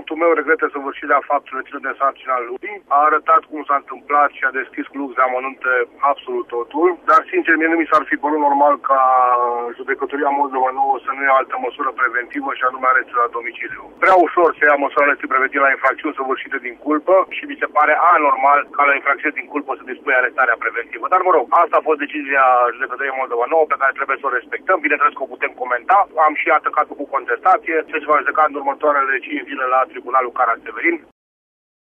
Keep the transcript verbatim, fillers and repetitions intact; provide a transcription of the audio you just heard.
Clientul meu regretă săvârșirea faptului ținut de sarcina lui, a arătat cum s-a întâmplat și a deschis cu lux de amănunte absolut totul, dar sincer mie nu mi s-ar fi părut normal ca Judecătoria Moldova Nouă să nu ia altă măsură preventivă și anume arest la domiciliu. Prea ușor se ia măsura arestului preventiv la infracțiuni săvârșite din culpă și mi se pare anormal ca la infracțiuni din culpă să dispui arestarea preventivă. Dar mă rog, asta a fost decizia Judecătoriei Moldova Nouă pe care trebuie să o respectăm. Bineînțeles că o putem comenta. Am și atacat-o cu contestație. Se va judeca în următoarele cinci zile la Tribunalul Cara-Severin.